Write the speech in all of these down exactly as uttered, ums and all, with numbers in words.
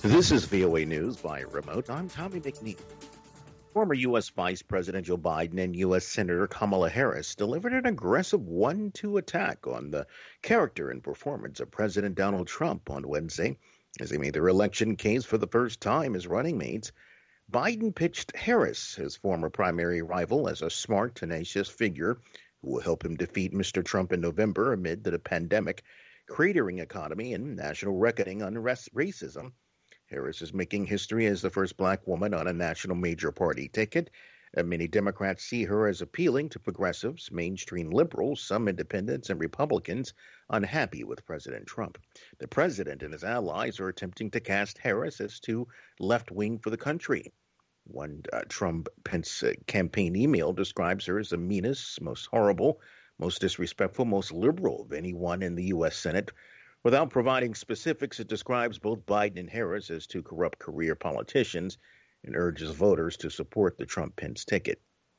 This is V O A News by remote. I'm Tommy McNeil. Former U S. Vice President Joe Biden and U S. Senator Kamala Harris delivered an aggressive one two attack on the character and performance of President Donald Trump on Wednesday as they made their election case for the first time as running mates. Biden pitched Harris, his former primary rival, as a smart, tenacious figure who will help him defeat Mister Trump in November amid the pandemic, cratering economy, and national reckoning on racism. Harris is making history as the first black woman on a national major party ticket. Uh, many Democrats see her as appealing to progressives, mainstream liberals, some independents, and Republicans unhappy with President Trump. The president and his allies are attempting to cast Harris as too left-wing for the country. One uh, Trump-Pence uh, campaign email describes her as the meanest, most horrible, most disrespectful, most liberal of anyone in the U S. Senate. Without providing specifics, it describes both Biden and Harris as two corrupt career politicians and urges voters to support the Trump-Pence ticket.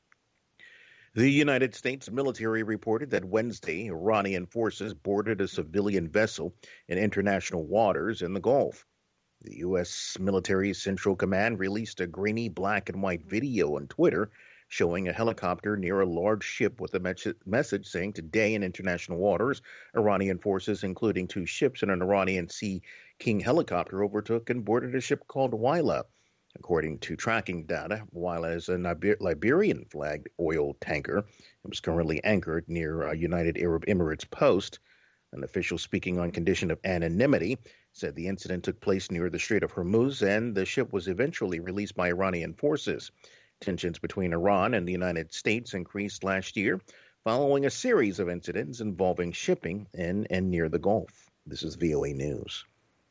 The United States military reported that Wednesday, Iranian forces boarded a civilian vessel in international waters in the Gulf. The U S. military Central Command released a grainy black and white video on Twitter showing a helicopter near a large ship with a message saying, "Today in international waters, Iranian forces, including two ships and an Iranian Sea King helicopter, overtook and boarded a ship called Wila." According to tracking data, Wila is a Liberian-flagged oil tanker. It was currently anchored near a United Arab Emirates post. An official speaking on condition of anonymity said the incident took place near the Strait of Hormuz and the ship was eventually released by Iranian forces. Tensions between Iran and the United States increased last year following a series of incidents involving shipping in and near the Gulf. This is V O A News.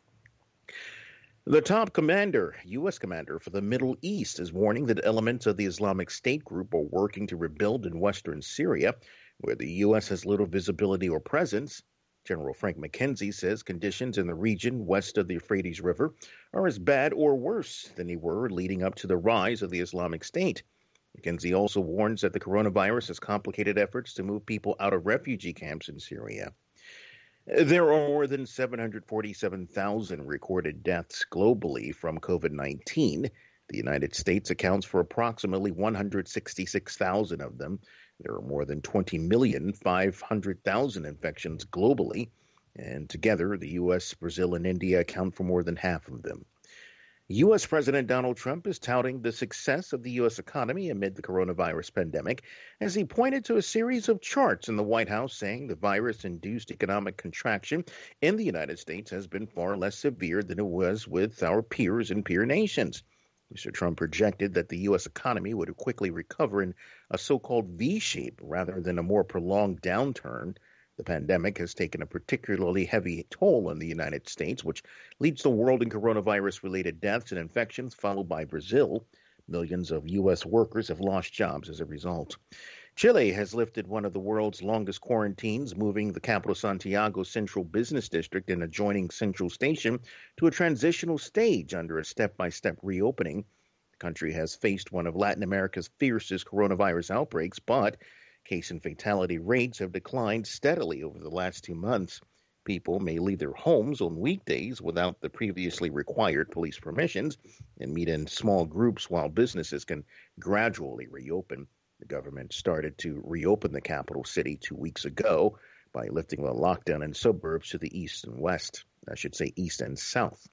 The top commander, U S commander for the Middle East, is warning that elements of the Islamic State group are working to rebuild in western Syria, where the U S has little visibility or presence. General Frank McKenzie says conditions in the region west of the Euphrates River are as bad or worse than they were leading up to the rise of the Islamic State. McKenzie also warns that the coronavirus has complicated efforts to move people out of refugee camps in Syria. There are more than seven hundred forty-seven thousand recorded deaths globally from COVID nineteen. The United States accounts for approximately one hundred sixty-six thousand of them. There are more than twenty million five hundred thousand infections globally, and together the U S, Brazil, and India account for more than half of them. U S. President Donald Trump is touting the success of the U S economy amid the coronavirus pandemic as he pointed to a series of charts in the White House saying the virus-induced economic contraction in the United States has been far less severe than it was with our peers and peer nations. Mister Trump projected that the U S economy would quickly recover in a so-called V-shape rather than a more prolonged downturn. The pandemic has taken a particularly heavy toll on the United States, which leads the world in coronavirus-related deaths and infections, followed by Brazil. Millions of U S workers have lost jobs as a result. Chile has lifted one of the world's longest quarantines, moving the capital Santiago's central business district and adjoining Central Station to a transitional stage under a step-by-step reopening. The country has faced one of Latin America's fiercest coronavirus outbreaks, but case and fatality rates have declined steadily over the last two months. People may leave their homes on weekdays without the previously required police permissions and meet in small groups while businesses can gradually reopen. The government started to reopen the capital city two weeks ago by lifting the lockdown in suburbs to the east and west, I should say east and south.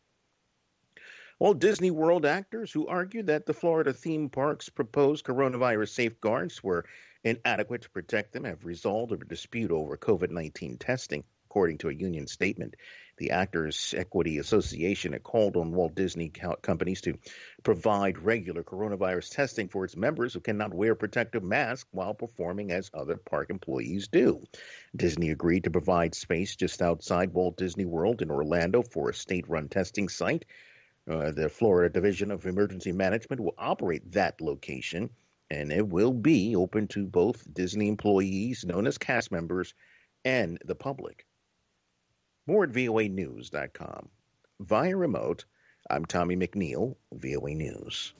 Walt Disney World actors who argued that the Florida theme park's proposed coronavirus safeguards were inadequate to protect them have resolved a dispute over COVID nineteen testing, according to a union statement. The Actors Equity Association had called on Walt Disney companies to provide regular coronavirus testing for its members who cannot wear protective masks while performing as other park employees do. Disney agreed to provide space just outside Walt Disney World in Orlando for a state-run testing site. Uh, the Florida Division of Emergency Management will operate that location, and it will be open to both Disney employees, known as cast members, and the public. More at V O A news dot com. Via remote, I'm Tommy McNeil, V O A News.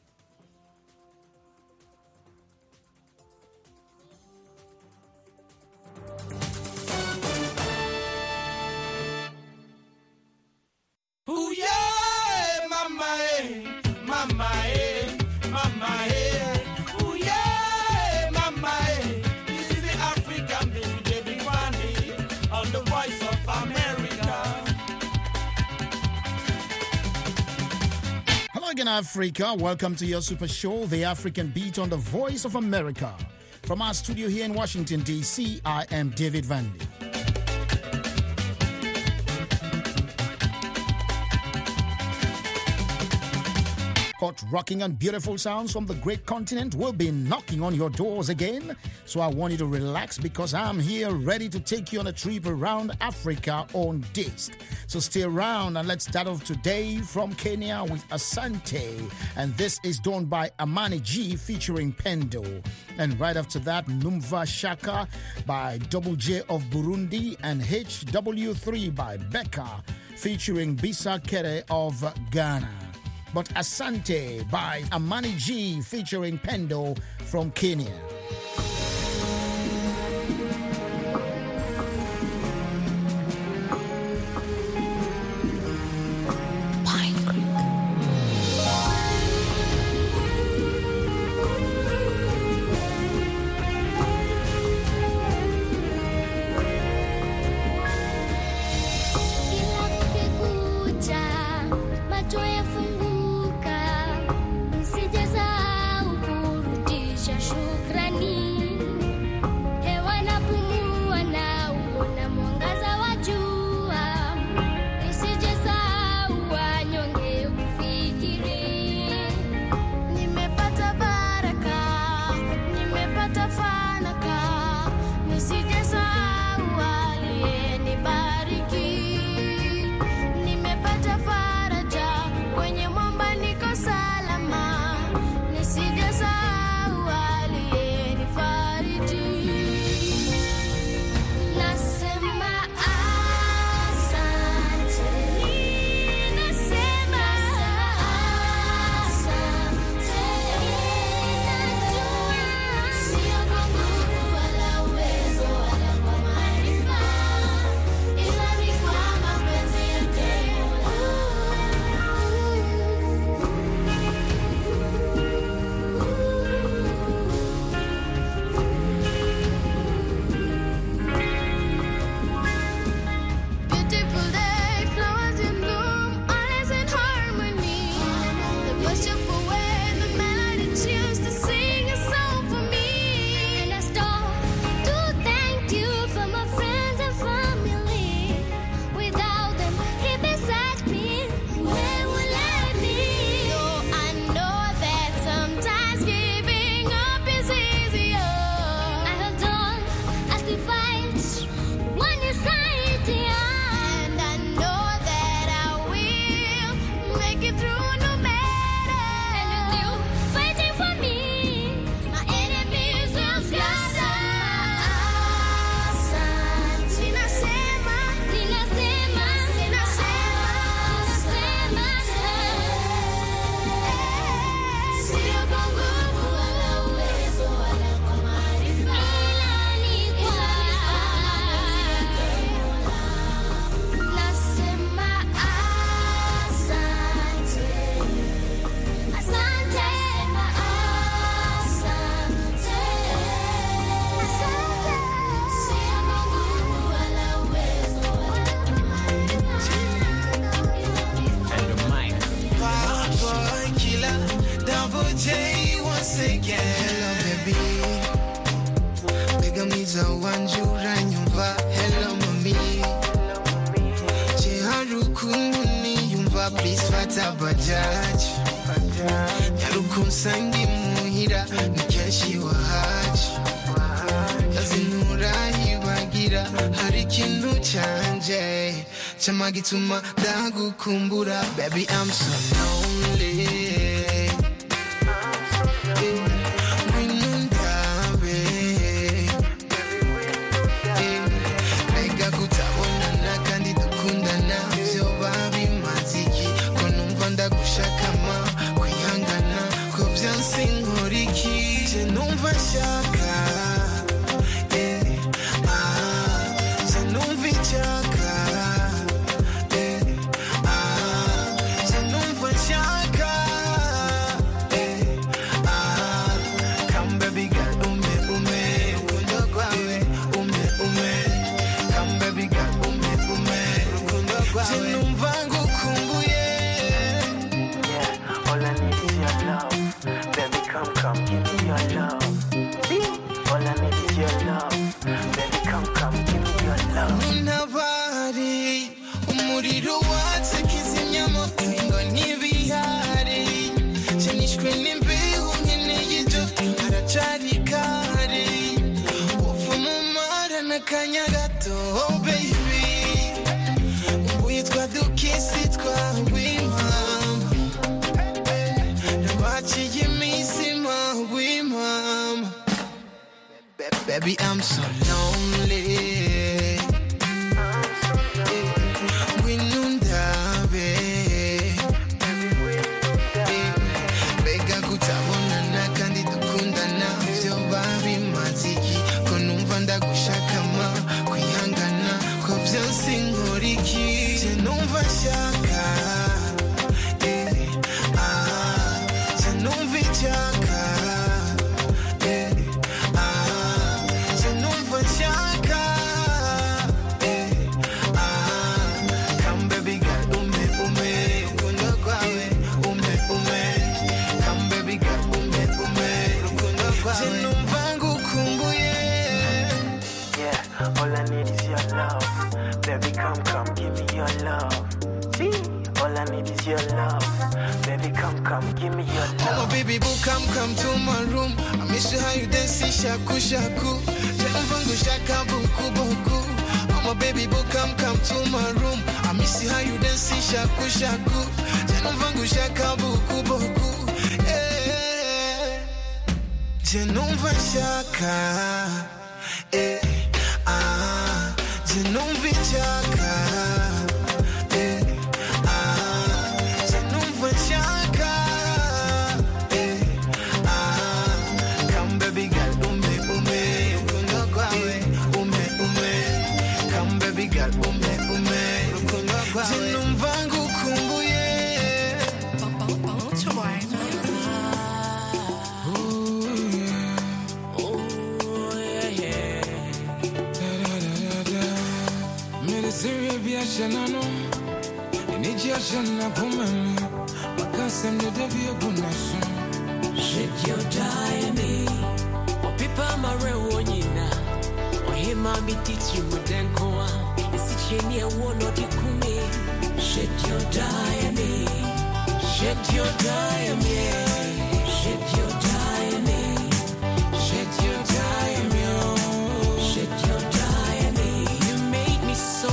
Ooh, yeah, mama. again, Africa. Welcome to your super show, The African Beat on the Voice of America. From our studio here in Washington, D C, I am David Vanley. Hot, rocking and beautiful sounds from the great continent will be knocking on your doors again. So I want you to relax because I'm here ready to take you on a trip around Africa on disc. So stay around and let's start off today from Kenya with Asante. And this is done by Amani G featuring Pendo. And right after that, Numva Shaka by Double J of Burundi and H W three by Becca featuring Bisa Kere of Ghana. But Asante by Amani G featuring Pendo from Kenya. Chamagituma dagu kumbura, baby I'm so lonely. Ega kutabona na kandi dukundana, vyo babi maziki, konumva ndagushakama, kwihangana, ko vyanse nkoriki, je numva shaka, eh, ah, je numva ichaka. Shaka baby, I'm so lonely. Baby boo, come, come to my room. I miss you how you dance, shaku shaku. Jennifer shaka buku buku. Oh my baby boo, come, come to my room. I miss you how you dance, shaku shaku. Jennifer shaka buku buku. Eh, Jennifer shaka. Eh, ah, Jennifer shaka. Shenano, Nigia Shana Puman, Macasem de Devia Gunason. Shit, you're dying me. Or people Marewanina, or him, Mammy teach you with Denkoa. Is it Chenia one or the Kumi? Shit, you're dying me. Shit, you're dying me. Shit, you're dying me. Shit, you're dying me. Shit, you're dying me. You made me so.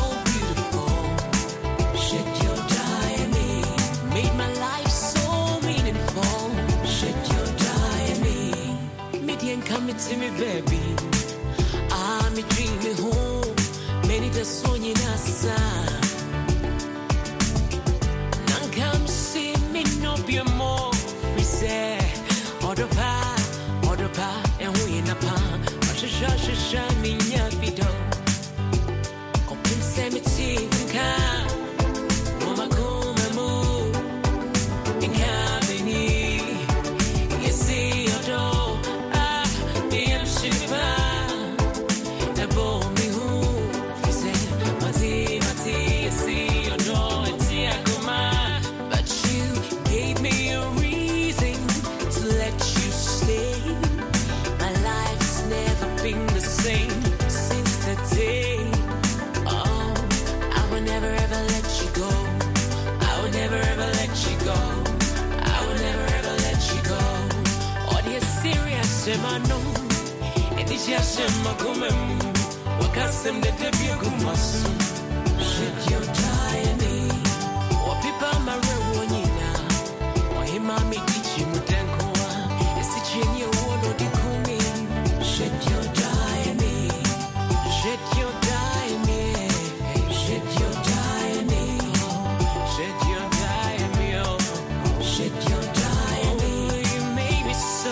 Come to me, baby. I'm a dreaming home. Many the song in us. None come see me, no be more. We say, Order pa, order pa, and we in a pan. I should shut, shut me, ya video. Open cemetery, come. Mama, come and move. In cabin, you see your door. Mano, and it's just a comem. What custom the debut gumas? Shit, you're dying me. What people Marewanina, or him, Mammy teach you Mutankoa. Is it Chenia one or the Kumi? Shit, you're dying me. Shit, you're dying me. Shit, you're dying me. Shit, you're dying me. Shit, you're dying me. You made me so.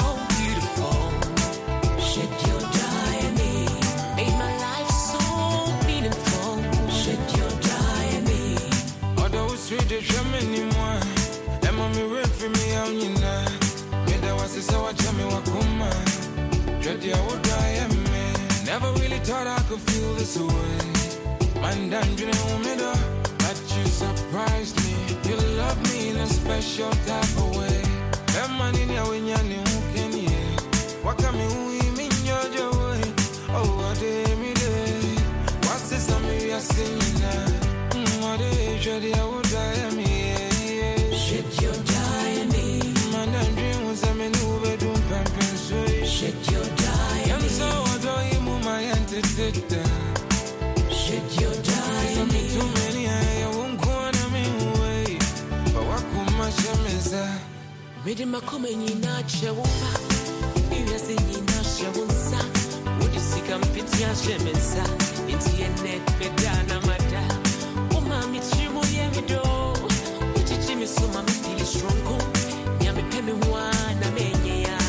Never really thought I could feel this way. Man, don't you know me though? But you surprised me. You love me in a special type of way. That man in your way, you can hear. What can you mean your joy? Oh, what day me day? What's this? I'm here singing now. What day? Ready? I would die me. Shit, you're dying me. Man, don't dream was a man who would do pumping sweet. Shit, you're dying. I'm so adore you, my antecedent. Shit, you're dying. Too many, I won't go on a mean way. But what could my shame is that? Made him a coming in a chair. You are singing a show. Would you see? Sampitia Shemesa, Internet, Medana Mata, Umami Chimo Yamido, Uchichimi Suma, feel strong, Yami Pemiwana Mania.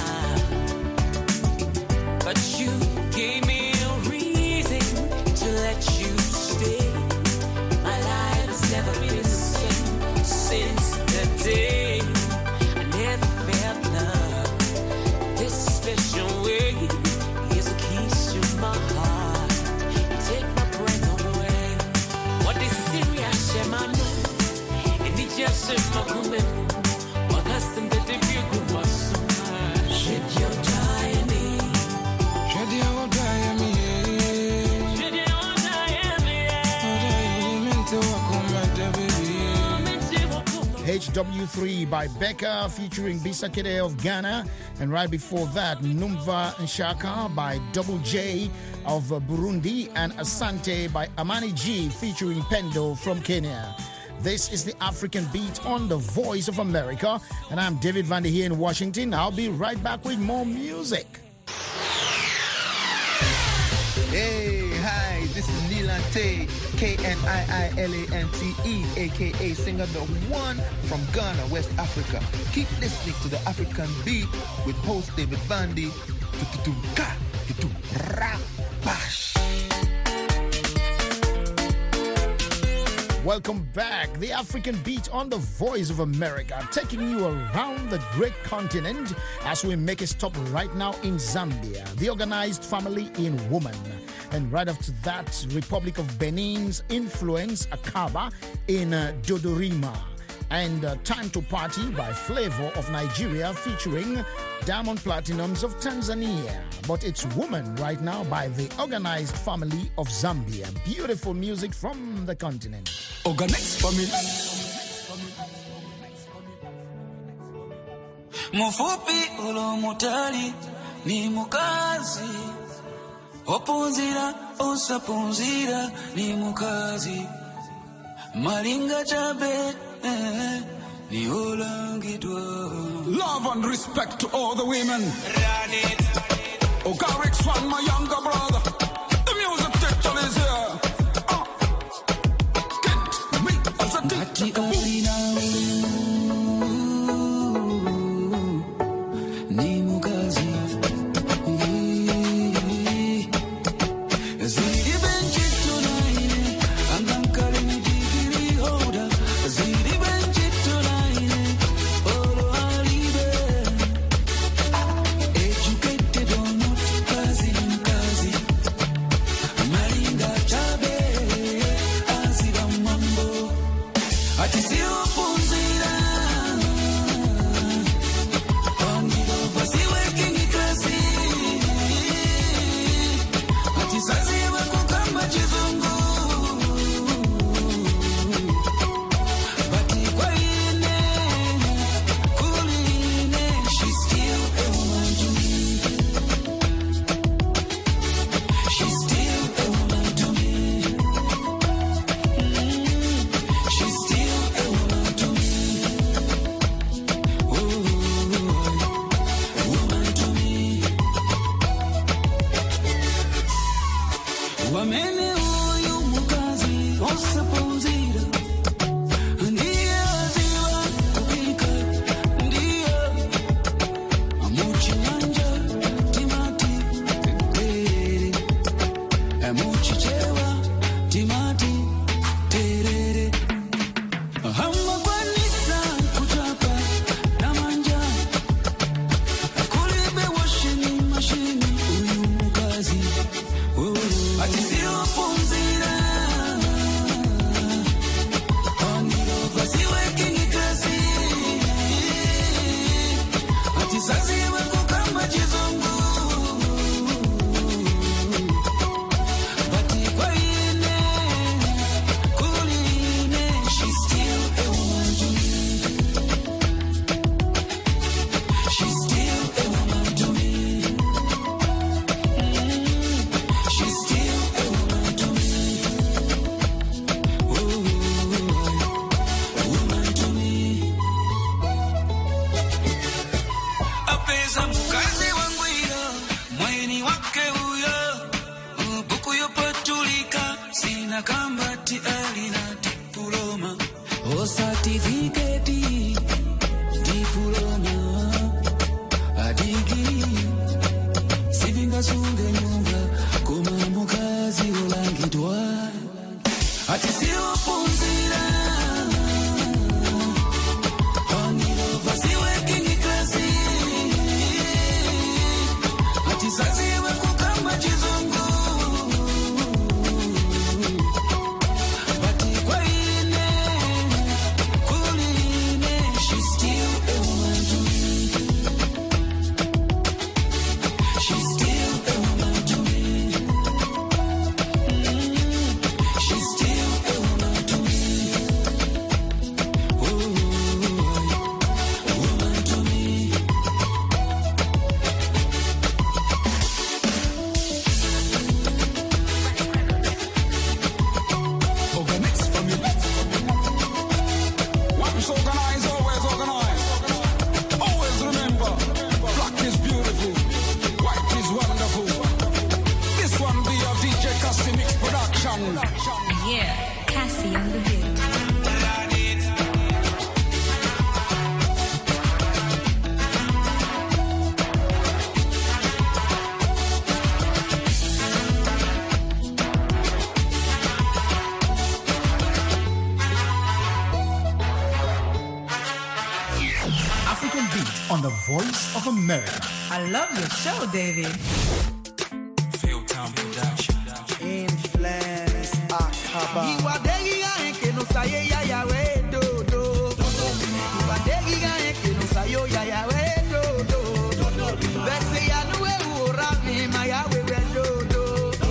But you gave me a reason to let you stay. My life has never been the same since that day. I never felt love this special way. Here's a kiss to my heart. You take my breath away. What is serious, Shemano? And it just in my woman. What has them that if you could was so much? Shed your tiny. Shed your tiny. Shed your tiny. H W three by Becca featuring Bisa Kede of Ghana. And right before that, Numva Nshaka by Double J of Burundi. And Asante by Amani G featuring Pendo from Kenya. This is the African Beat on the Voice of America. And I'm David Vander here in Washington. I'll be right back with more music. Hey, hi, this is Nilante, K N I I L A N T E, a k a singer the one from Ghana, West Africa. Keep listening to the African Beat with host David Vandy. Welcome back. The African Beat on the Voice of America, taking you around the great continent as we make a stop right now in Zambia, the organized family in woman. And right after that, Republic of Benin's Influence Akaba in uh, Dodorima. And uh, Time to Party by Flavor of Nigeria featuring Diamond Platinums of Tanzania. But it's Woman right now by the Organized Family of Zambia. Beautiful music from the continent. Organized Family. Mufupi ulo mutali ni mukazi. Opunzira osapunzira ni mukazi. Malinga chabe love and respect to all the women. Oh, Garrick's one, my younger brother. The music teacher is here. Uh, get me as a teacher. Ati sio punzi She's still a woman to me. She's still a woman to me. Mm, she's still a woman to me. Ooh, a woman to me. Organics from you. Once organized, always organized. Always remember, black is beautiful, white is wonderful. This one be a D J Cassie Mix production. Yeah, Cassie on the beat. African Beat on the Voice of America. I love your show, David. Failtown production. Influence Akaba. Iwadegiga enke no saye ya ya we do do. Iwadegiga enke no sayo ya ya we do do. Bese ya no we ura mi ma ya we we do do.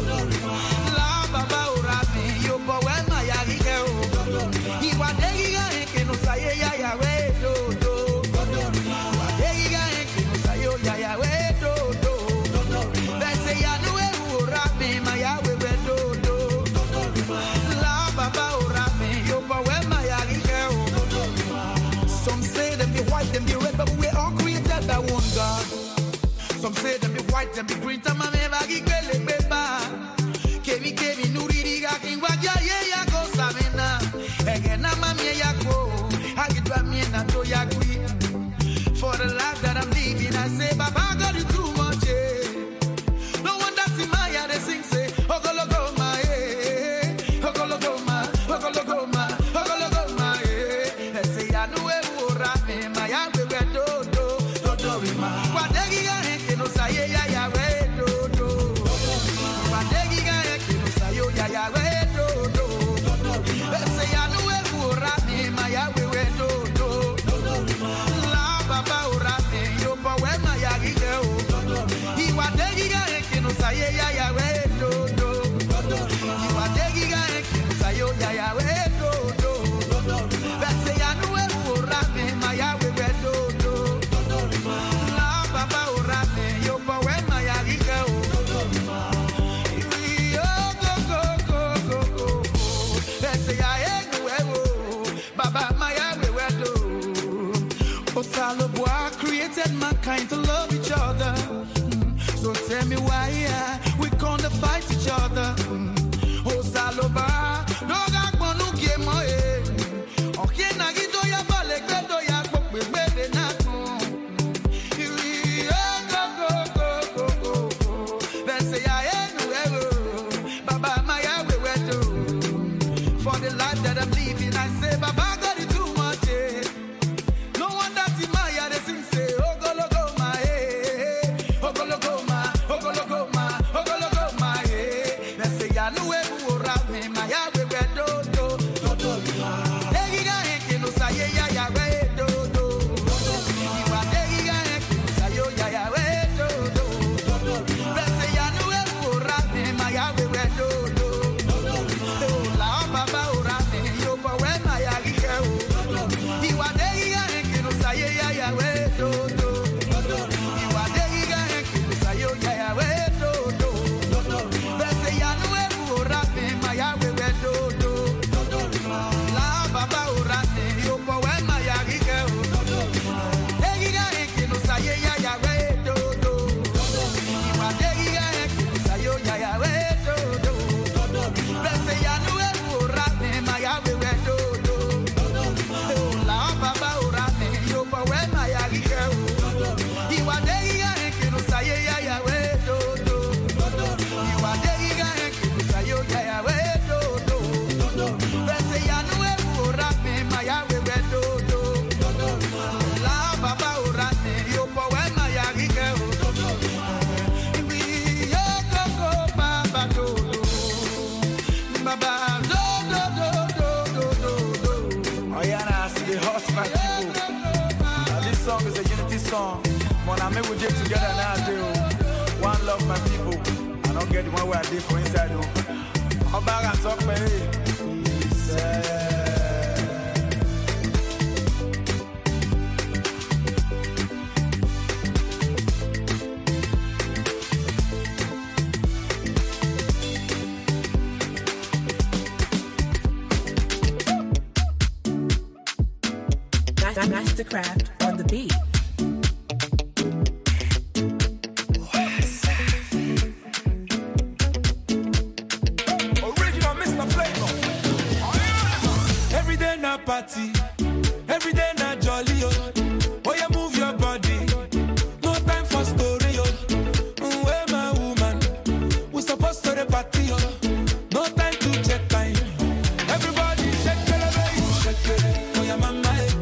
La baba ura mi yo bo we ma ya gige o. Iwadegiga enke no saye ya ya we do do. Iwadegiga enke no sayo ya ya we do do. Bese ya no we ura mi ma ya we we do do. La baba ora me yo ba we ma ya gige o. Some say them be white, them be red, but we all created by one God. Some say them be white, them be green, time me va gige le beba. Kemi kemi nuri diga kingwa ya ye ya go samena. Ege na mami ya go. Agitwa mi na to ya gwi. For the life that I'm living, I say baba God you too much. eh. No wonder Timaya they sing say ogologo ma eh. Ogologo ma, ogologo ma, ogologo ma eh. Say ya no e ura me ma ya we we do do do do we ma. Wadegi ga enke no saye ya ya we do do. Wadegi ga enke no sayo ya ya we do do. Say ya no e ura me ma ya we we do do. La baba ura me yo ba we ma ya gige o. Iwadegi ga enke no saye ya ya we do do. Iwadegi ga enke no sayo ya ya we do do. Bese ya no e ura me ma ya we we do do. La baba ura me yo ba we ma ya gige o. Yo go go go go go. Bese ya e no e o. Baba ma ya we we do. Osaloboa created mankind to love each other. Mm. So tell me why uh, we gonna fight each other. Mm. Osaloboa, doga gbonu gemo eh. Oke na gido ya bale gbedo ya gbogbe gbede na kun. Iri oh, go go go go go go. Bese ya enu ewo. Baba ma ya we we do. For the life that I'm living, I say Baba God it too much eh. No wonder Timaya they sing say ogologo ma eh. Ogologo ma, ogologo ma, ogologo ma eh. They say ya no we ura me ma ya we we do do do do. Degiga enke no saye ya ya we do do. Iwa degiga enke no sayo ya ya we do do. They say ya no we ura me ma ya we we do do. Oh la baba ura me yo ba we ma ya gige o. Iwa degiga enke no saye ya ya we do do. Iwa degiga enke no sayo ya ya we do do. They say ya no we ura me ma ya we we do do. La baba ura me yo ba we ma ya gige o. Degiga enke no saye ya ya we do do. Iwa degiga enke no sayo ya ya we do do. They say ya no we ura me ma ya we we do do. Oh la baba ura me yo ba we ma ya gige o. on, I make we get together now, do. One love, my people. I don't get the one where I did for inside, though. I'm back and talk, man. Mastercraft on the beat. Original Mister Flavor. Every day na party, every day na jolly, oh. Oh, you move your body, no time for story, oh. Mm, where my woman, we supposed to the party, oh. No time to check time. Everybody shake it, baby, shake it. Oh, yeah, mama.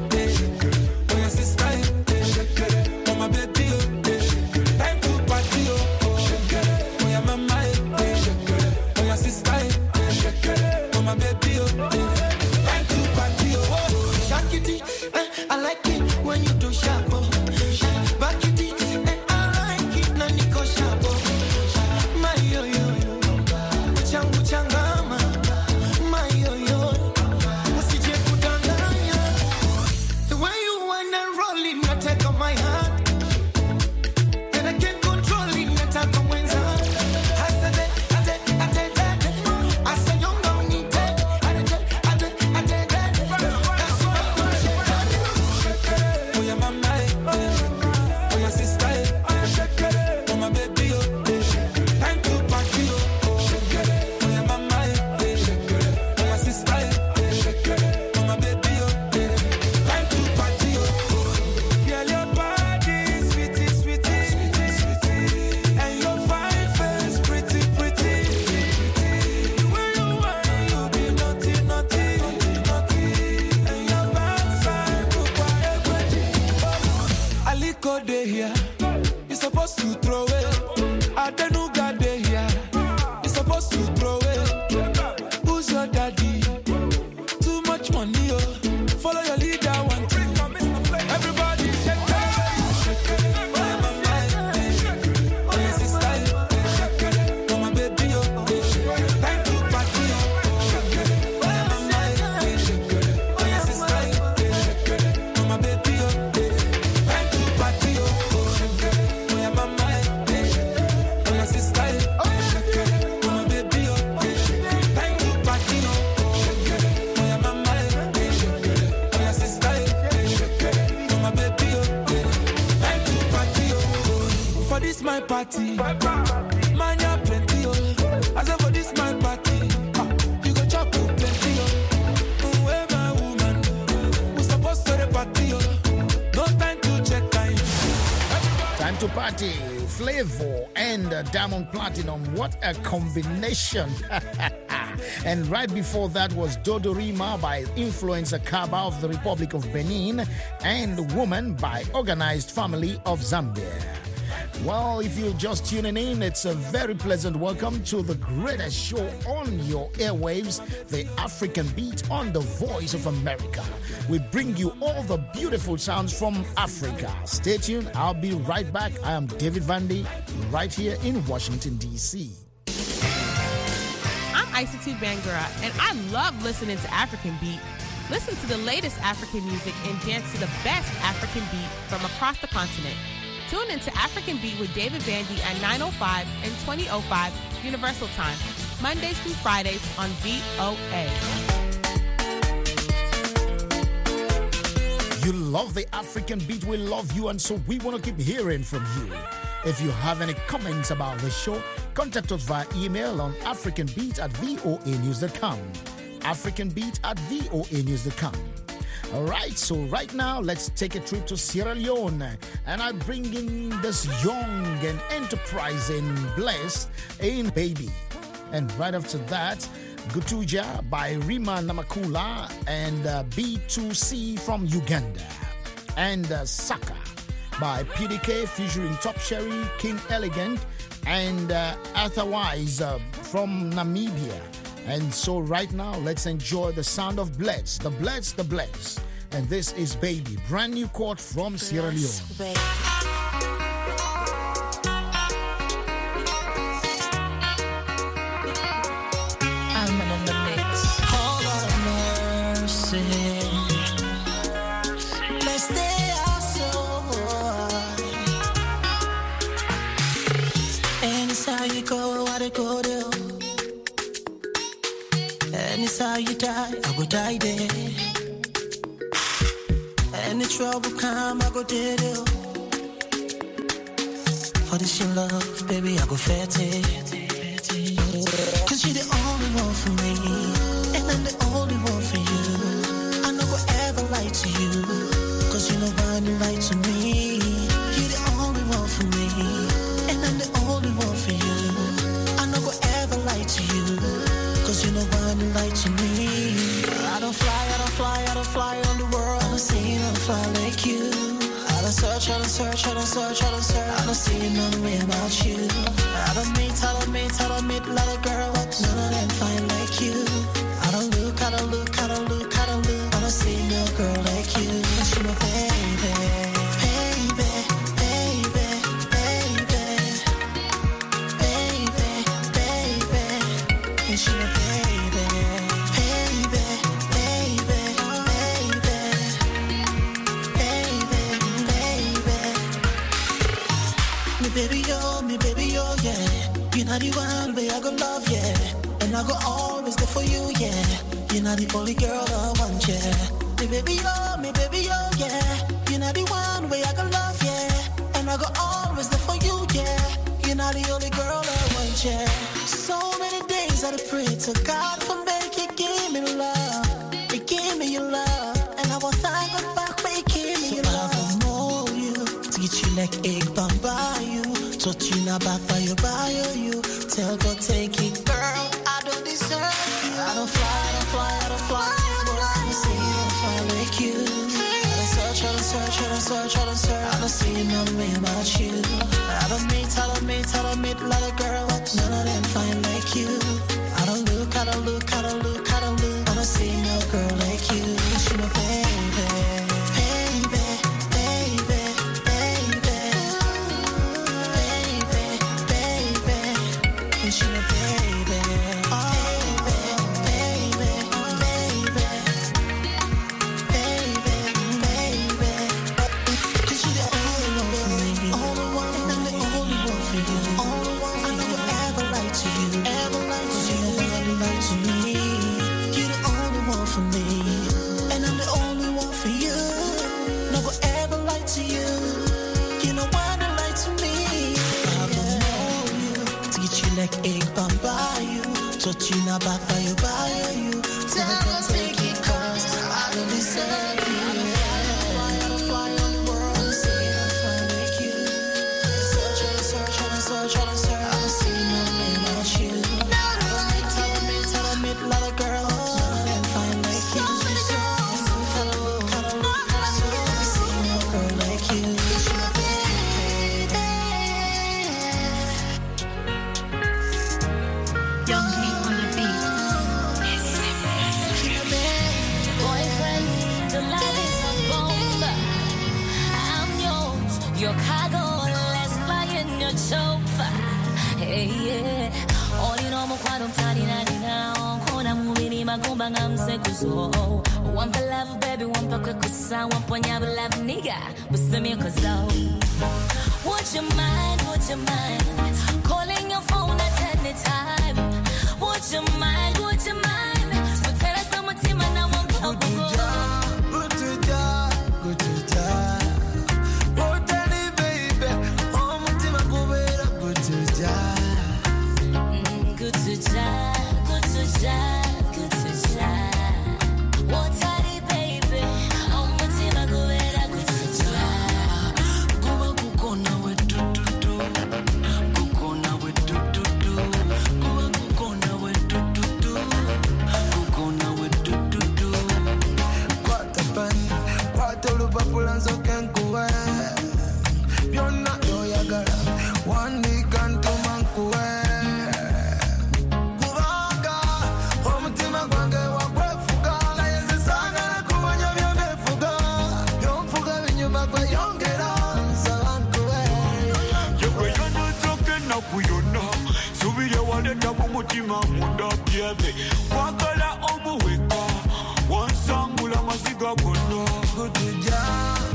Party, man, you plenty, oh. As for this my party, you go chop plenty, oh. Where my woman, we supposed to the party, oh. No time to check time. Time to party. Flavor and uh, Diamond Platinum. What a combination. And right before that was Dodorima by Influencer Kaba of the Republic of Benin and Woman by Organized Family of Zambia. Well, if you're just tuning in, it's a very pleasant welcome to the greatest show on your airwaves, the African Beat on the Voice of America. We bring you all the beautiful sounds from Africa. Stay tuned. I'll be right back. I am David Vandy, right here in Washington, D C I'm Isatu Bangura, and I love listening to African Beat. Listen to the latest African music and dance to the best African beat from across the continent. Tune into African Beat with David Vandy at nine oh five and twenty oh five Universal Time, Mondays through Fridays on V O A. You love the African Beat, we love you, and so we want to keep hearing from you. If you have any comments about the show, contact us via email on africanbeat at voa news dot com. africanbeat at voa news dot com. All right, so right now, let's take a trip to Sierra Leone. And I bring in this young and enterprising Blessed in Baby. And right after that, Gutuja by Rima Namakula and uh, B two C from Uganda. And uh, Saka by P D K featuring Top Sherry, King Elegant, and uh, otherwise uh, from Namibia. And so right now, let's enjoy the sound of Blitz, the Blitz, the Blitz. And this is Baby, brand new chord from Sierra Leone. stay out so. And it's how you go, I go there. And it's how you die, I go die there. And the trouble come, I go dead. For this your love, baby, I go fatty. Cause you're the only one for me, and I'm the only one for you. I no go ever lie to you, cause you know why you lie to me. You're the only one for me, and I'm the only one for you. I no go ever lie to you, cause you know why you lie to me. I don't fly, I don't fly, I don't fly on the world. I don't see no fly like you. I don't search, I don't search, I don't search, I don't search. I don't see none way about you. I don't meet, I don't meet, I don't meet a lot of girls, but none of them fine like you. I don't look, I don't look, I don't look, I don't look. I don't see no girl like you. But you my baby, baby, baby, baby, baby, baby. And she my baby, baby, baby, baby, baby. Me baby, yo, me baby, yo, yeah. You're not the one way I go love, yeah. And I go always there for you, yeah. You're not the only girl I want, yeah. Me baby, yo, me baby, yo, yeah. You're not the one way I go love, yeah. And I go always there for you, yeah. You're not the only girl I want, yeah. So many days I pray to God for make you give me love. You give me your love. And I will thank God back for you give me your love. So I will know you, to get you like egg bomb by you. Touch you now back by your bio, you. Tell God take it, girl. I don't deserve you. I don't fly, I don't fly, I don't fly. I don't see, I don't fly like you. I don't search, I don't search, I don't search, I don't search. I don't see nothing way about you. I don't meet, I don't meet, I don't meet a lot of girls, but none of them fine like you. I don't look, I don't look, I don't look, I don't look. I don't see no girl like you. She my baby, baby, baby, baby, baby, baby. And she my baby, oh, baby, baby, baby, baby. Cause you the only one for me, only one, and I'm the only one for you. Only one, I never ever lie to you, ever lie to you, never lie to me. You're the only one for me, and I'm the only one for you. Never ever lie to you, you know why to lie to me. I don't know you, to get you like egg bomb by you. Touch you now back by your bio, you. Tell her take it cause I don't deserve you. I don't fly, I don't fly on the world. I don't see, I don't fly like you. Search, I don't search, I don't search, I don't search. I don't see nothing about you. I don't meet, I don't meet, I don't meet a lot of girls. None of them fine like you. I don't look, I don't look, I don't look. I don't see no girl like you. She's my baby. Young me on the beat. Boyfriend, the love is a bomb. I'm yours, your cargo, let's fly in your chauffeur. Hey, yeah. All in all, Mokwado Tadina now. Kona mubini magumba ngamse kuso. One for love, baby, one for kukusa. One for nyaba love, nigga. Busumi kuso. Would you mind, would you mind? Calling your phone at any time. Would you mind, would you mind? Would tell us some team and I won't go. Good to die, good to die. Oh, Daddy, baby, oh, my team, I go better. Good to die, good to die, good to die, good to die. What tiny baby, oh, my team, I go better. Good to die. Go up, go now, we do do do. Go now, we do do do. Go up, go now, we do do do. Go now, we do do do. Quite a pan, quite a loop of pullans of Kankua. You're not your yagara. One day can to Mankua. Kuvaga, home team, I'm going to walk with Fuga. I am the saga, Kuanya, you're Fuga. Young Fuga, when you back where young get on. Salankuwe. You're not talking up with you now. So we are one of the Mutima Munda Piebe. Wakala Obuweka. One song, Mula Masiga Gono. Good to job.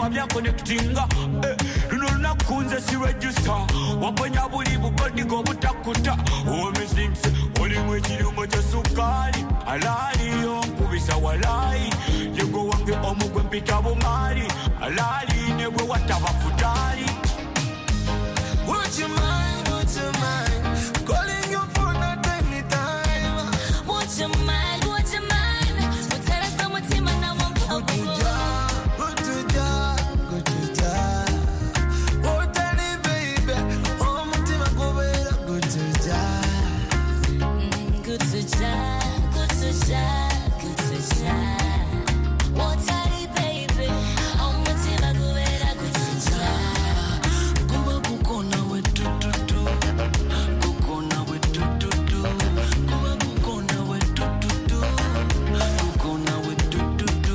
ebyuma byakonektinga luno lunaku nze si register waponya buli bukodigo obutakuta omisinks olimu ekirungo kya sukali alaaliyo nkubisa walayi yego wange omugwe mpita bumaali alaali ne bwe wataba futali. Would you mind, would you mind calling your phone at any time? Would you mind, would you mind utera samutima na wampa kuja kuja kuja otani baby oh mutima kubera kuja kuja kuja kuja otani baby oh mutima kubera kuja kuba kukona we tu tu tu kukona we tu tu tu kuba kukona we tu tu tu kukona we tu tu tu.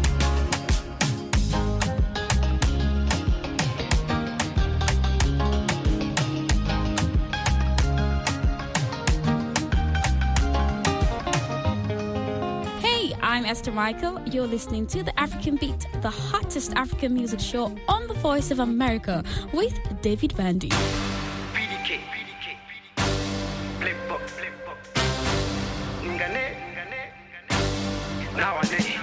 Hey, I'm Esther Michael. You're listening to The African Beat, the hottest African music show on the Voice of America with David Vandy. P D K, P D K, P D K. Flip box, flip box. Ngane, ngane, ngane. Now I need.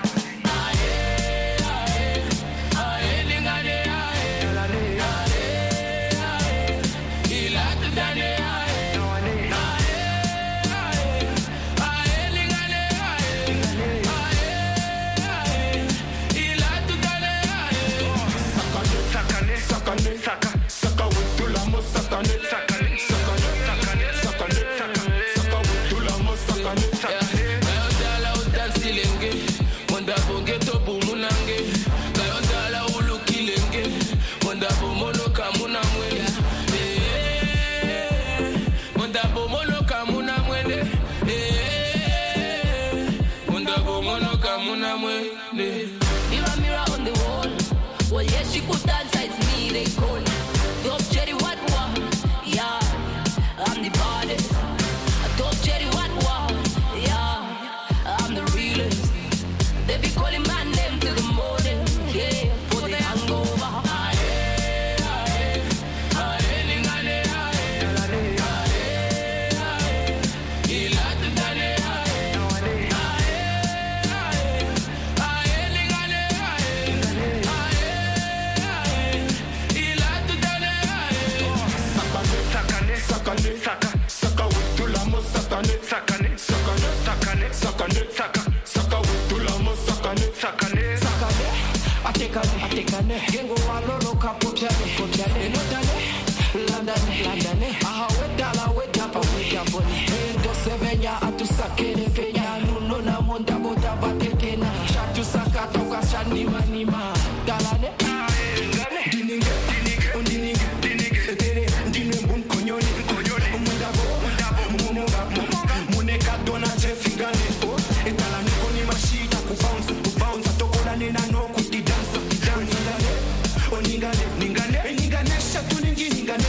Mirror, mirror on the wall. Well, yes, she could dance, it's me, they call. Top cherry, what, what? Yeah, I'm the baddest. Top cherry, what, what? Yeah, I'm the realest. They be calling my name till the morning. Yeah, for the hangover. Atekane, gengo walolo kapochane, pochane, notane, landane, landane, aha wedala wedapa wedaponi, endo sevenya atusakene penya, nuno na monda boda batekena, shatu sakata ukashani manima, dalane, ngane, dininge, dininge, undininge, dininge, etere, ndine mbunkonyoni, konyoni, mundabo, mundabo, mundabo, muneka dona chefingane, oh, etalane koni mashita kubounce, kubounce, atokola nena no kuti dance. Ningane, ningane, ningane, shatu ningi ningane.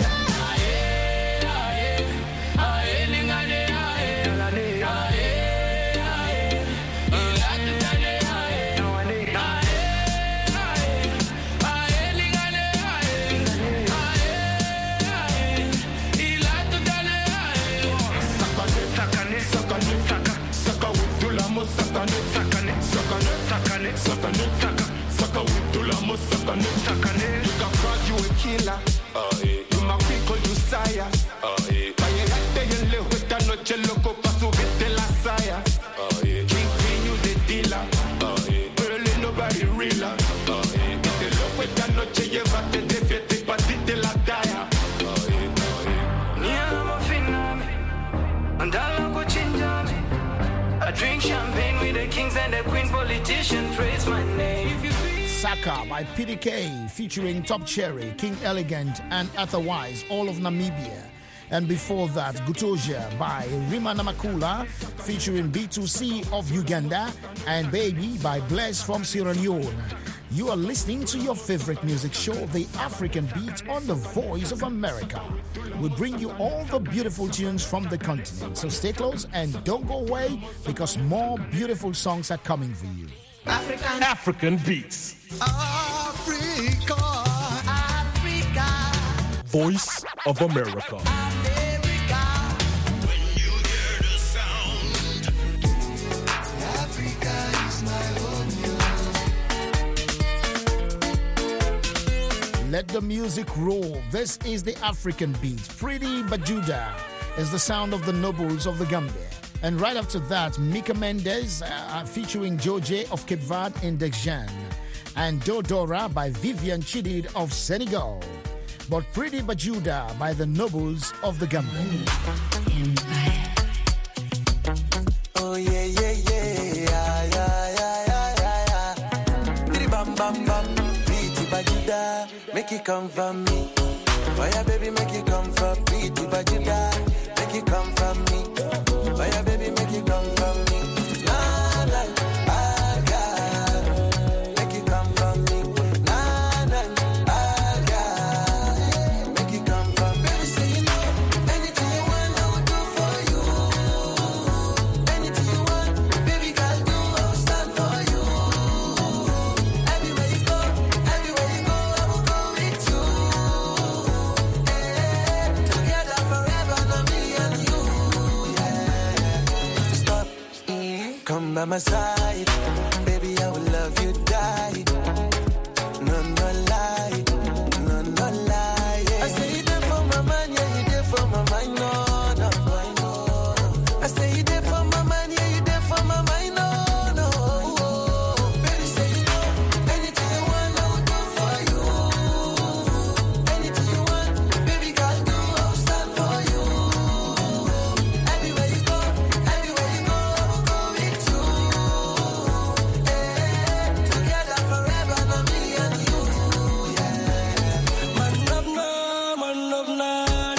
Aye, aye, aye, ningane, aye, aye, aye, aye, ilatane, aye, aye, aye, aye, ningane, aye, aye, aye, ilatane, aye. Sakane, sakane, sakane, saka, saka witula mo sakane, sakane, sakane, sakane, sakane, saka, saka witula mo sakane, sakane. You can cross you a killer. Oh, eh. You my people, you sire. Oh, eh. Vayate y le hueta noche loco pa subirte la saya. Oh, eh. King King, you the dealer. Oh, eh. Pero ain't nobody realer. Oh, eh. Que te lo hueta noche llévate de fiesta y pa' ti te la talla. Oh, eh. Oh, eh. Ni amo finame, andalo cochinjame. I drink champagne with the kings and the queens, politicians praise my name. Saka by P D K featuring Top Cherry, King Elegant, and Otherwise, all of Namibia. And before that, Gutoja by Rima Namakula featuring B two C of Uganda, and Baby by Bless from Sierra Leone. You are listening to your favorite music show, The African Beat, on the Voice of America. We bring you all the beautiful tunes from the continent. So stay close and don't go away, because more beautiful songs are coming for you. African African Beats. Africa. Africa, Africa. Voice of America. Let the music roll. This is the African beat. Pretty Bajuda is the sound of the nobles of the Gambia. And right after that, Mika Mendes uh, featuring Joje of Cape Verde in Dexjan. And Dodora by Vivian Chidid of Senegal. But Pretty Bajuda by the nobles of the Gambia. Oh yeah, yeah, yeah, yeah, yeah, yeah, yeah, yeah. Diddy bam, bam, bam. Pretty Bajuda, make it come from me. Oh yeah, baby, make it come from Pretty Bajuda, make it come from me. Oh yeah, baby, make it come from me. Nah, nah, ah, yeah. Make it come from me. Nah, nah, ah, yeah. Make it come from me. Baby, say you know, anything you want, I will do for you. Anything you want, baby girl, do, I will stand for you. Everywhere you go, everywhere you go, I will go with you. Yeah, together forever, not me and you. Stop, come by my side, baby, I will love you, die. No, no lie, no, no lie. Yeah. I say you there for my man, yeah, you there for my mind, no, no, no. I say you there for my man, yeah, you there for my mind, no, no. Baby, say you know, anything you want, I will do for you. Anything you want, baby girl, do, I will stand for you. Everywhere you go, everywhere you go, I will go with you. Yeah, together forever, not me and you. Man love na, man love na,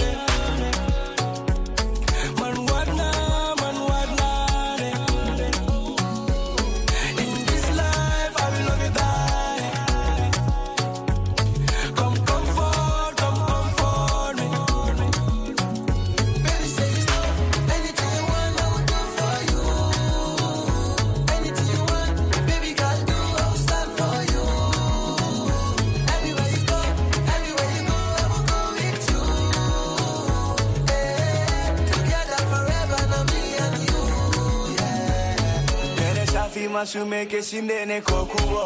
man what na, man what na. In this life, I will love you die. Come comfort, come comfort me. Baby, say you know, anything you want, I will do for you. Anything you want, baby girl, do, I will stand for you. Everywhere you go, everywhere you go, I will go with you. Yeah, together forever, not me and you. Nene safi masumeke sindene kokubo.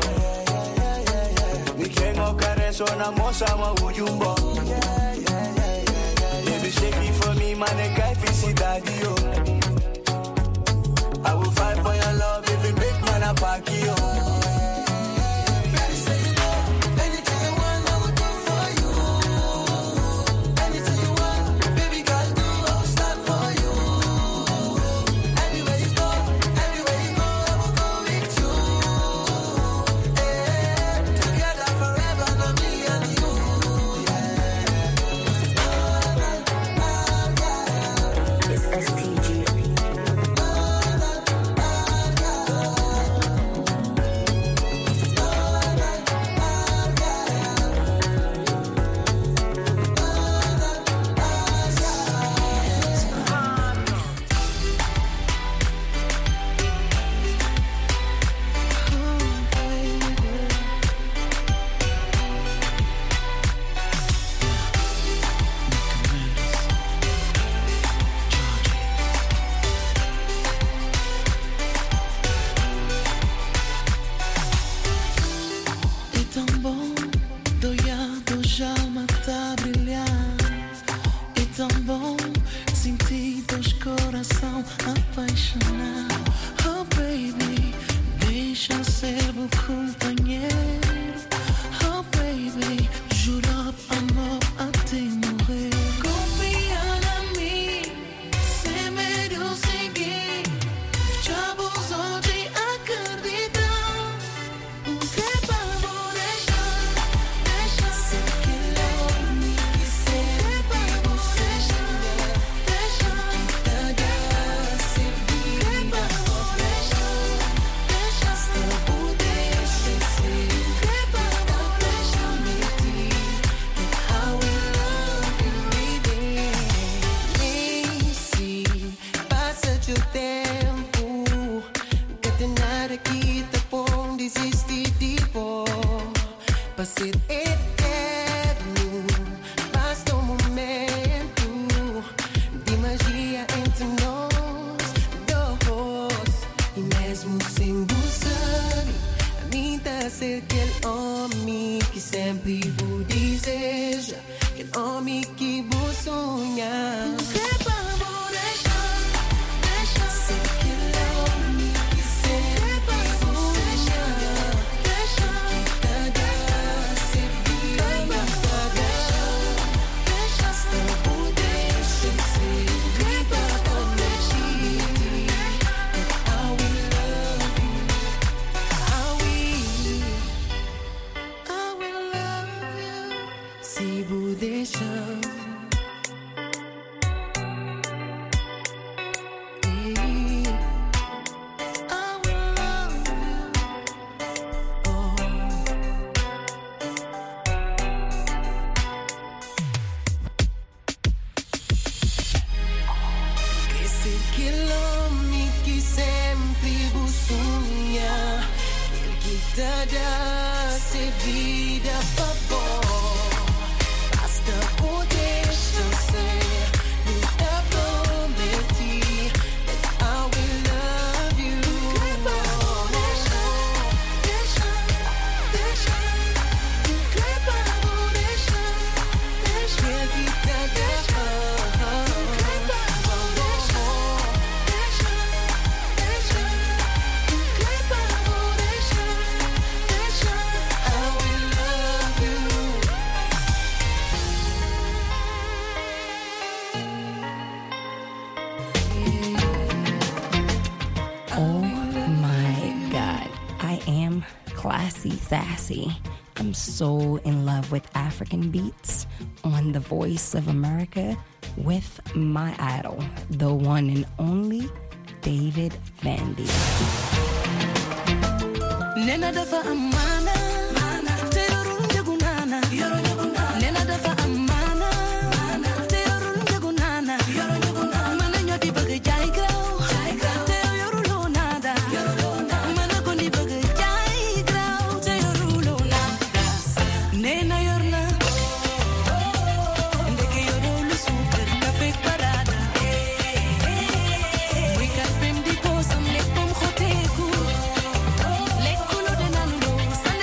Nikengo kareso na mosa ma ujumbo. Baby shake it for me, man, and guy fisi daddy yo. I will fight for your love if it make man a pack yo. Baby, say you know, anything you want, I will do for you. Anything you want, baby girl, do, I will stand for you. Everywhere you go, everywhere you go, I will go with you. Yeah, together forever, not me and you. It's S T G. É tão bom, doiado já mata a brilhar. É tão bom sentir teus coração apaixonar. Oh baby, deixa ser meu companheiro. Oh baby, juro amor até morrer. Confia em mim, sem medo seguir. Já abusou de acreditar. O que vamos deixar? Deixa ser que eu me quiser. O que vamos deixar? Deixa indagar, servir. O que vamos deixar? Deixa ser o deixa ser. para ser eterno. Basta um momento de magia entre nós dois. E mesmo sem buscar, a mim tá ser aquele homem que sempre vos deseja, aquele homem que vos sonha. Sassy. I'm so in love with African beats on The Voice of America with my idol, the one and only David Vandy. Nena dafa amana, te yorun jagunana, nena dafa amana, te yorun jagunana, mana nyoti baga jai grau, te yorun nada, mana koni baga jai grau, te yorun nada, nena yorna, ndeke yorun super cafe parada, we can pim di posam nek pom khoteku. Let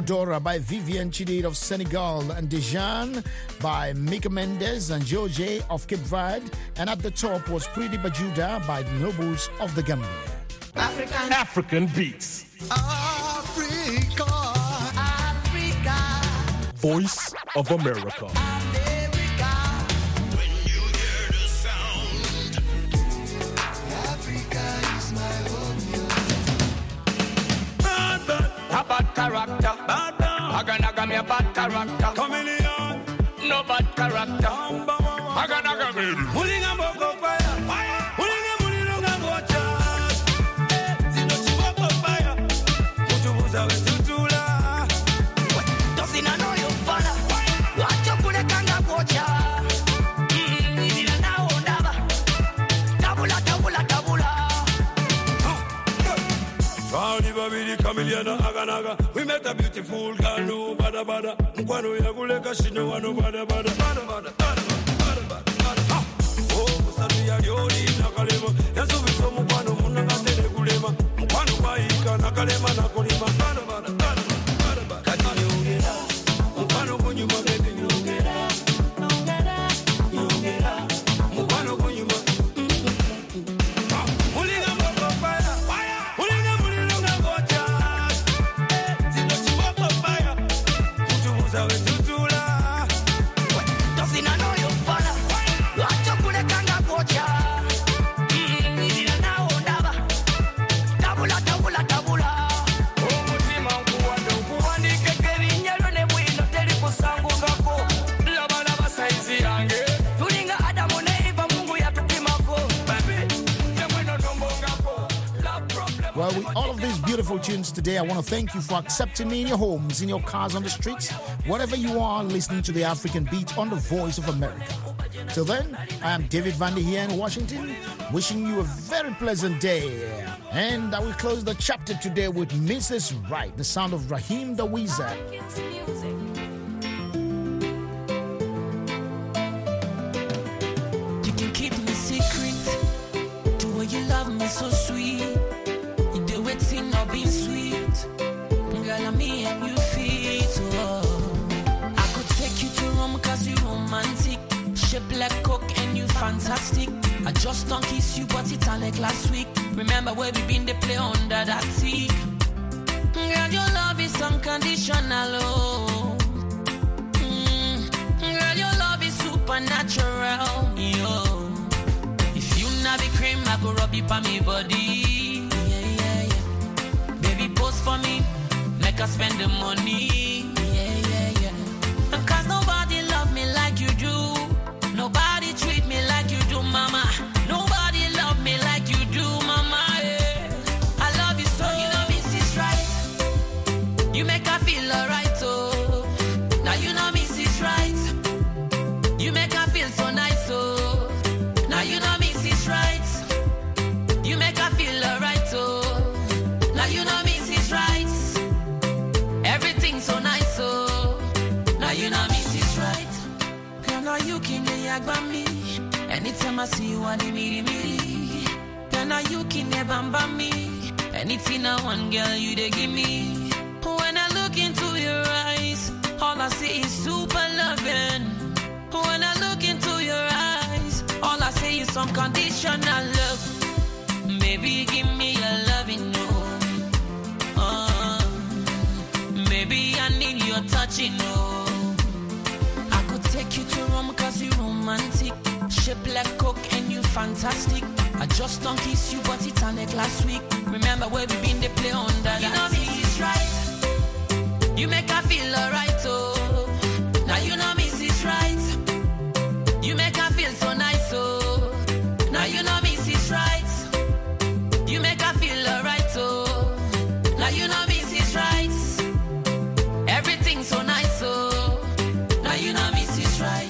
Dora by Vivian Chidid of Senegal, and Dejan by Mika Mendes and George of Cape Verde. And at the top was Pretty Bajuda by the Nobles of the Gambia. African, African beats. Africa, Africa. Voice of America. A bad character, bad Aganaga me a bad character. Chameleon, no bad character. Aganaga me. Pulling a boko fire, fire. Pulling a pulling on a watcher. Zino chiboko fire. Mutu buza we tutula. Does it know you father? Watch your pule kanga watcher. Nina na ondaba. Tabula, tabula, tabula. We met a beautiful girl, no bada bada. Mkwano ya kuleka shino wano bada bada bada bada bada bada bada bada. Oh, musanu ya yori nakalema. Yasu biso mkwano munanga tele kulema. Mkwano baika nakalema nakolima bada bada bada bada bada. Kati yongera, mkwano kunyuma baby yongera, yongera, yongera. Mkwano kunyuma. Well, with all of these beautiful tunes today, I want to thank you for accepting me in your homes, in your cars, on the streets, wherever you are listening to the African Beat on the Voice of America. Till then, I am David Vandy here in Washington, wishing you a very pleasant day. And I will close the chapter today with Missus Right, the sound of Raheem the Weezer. You can keep me secret, the way you love me so sweet. Waiting or being sweet, girl, I'm me and you fit. Oh. I could take you to Rome cause you're romantic, shaped like coke and you fantastic. I just don't kiss you but it's like last week. Remember where we been, they play under that teak. Girl, your love is unconditional, oh. Mm. Girl, your love is supernatural, yo. If you not be cream, I go rub you on me body. Post for me, make us spend the money. Yeah, yeah, yeah. Cause nobody love me like you do. Nobody treat me like you do, mama. Nobody love me like you do, mama. Yeah. I love you so, you know Missus Right. You make her feel alright, oh. Now you know Missus Right. You make her feel so nice, oh. Now you know Missus Right. You make her feel alright, oh. Now you know Missus Right. Everything so nice, so now you know Missus Right. Girl, now you can never me. Anytime I see you, I need me, me. Girl, now you can never bamba me. Anything I want, girl, you they give me. When I look into your eyes, all I see is super loving. When I look into your eyes, all I see is unconditional love. Baby, give me your loving, no. Baby, I need your touching, oh. I could take you to Rome cause you're romantic, shaped like coke and you fantastic. I just don't kiss you but it's like last week. Remember where we been, they play under that. You know Missus Right. You make her feel alright, oh. Now you know Missus Right. You make her feel so nice, oh. Now you know Missus Right. You make her feel alright, oh. Now you know Missus Right. Everything so nice, so now you know Missus Right.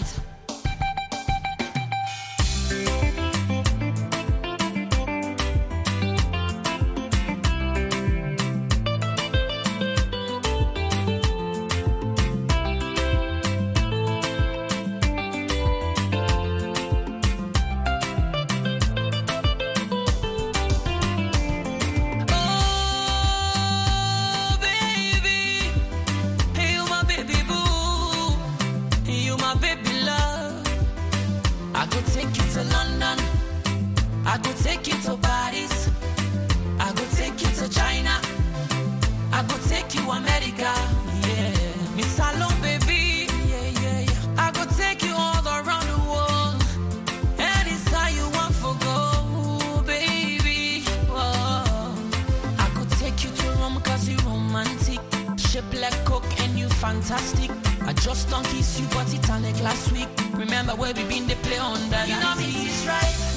fantastic. I just don't kiss you, but it's on last week. Remember where we been, they play on that. You know me, it's right.